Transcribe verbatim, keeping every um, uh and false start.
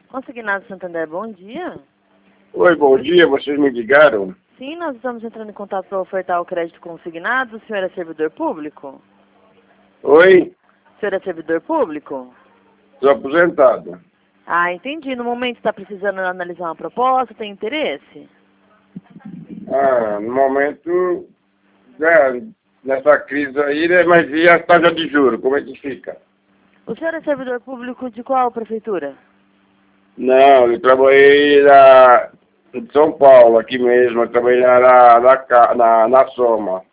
Consignado Santander, bom dia. Oi, bom dia, vocês me ligaram? Sim, nós estamos entrando em contato para ofertar o crédito consignado. O senhor é servidor público? Oi, O senhor é servidor público? sou aposentado. Ah, entendi. No momento está precisando analisar uma proposta, tem interesse? Ah, no momento, né, nessa crise aí, né, mas e a taxa de juros, como é que fica? O senhor é servidor público de qual prefeitura? Não, eu trabalhei na, em São Paulo, aqui mesmo, eu trabalhei na, na, na, na Soma.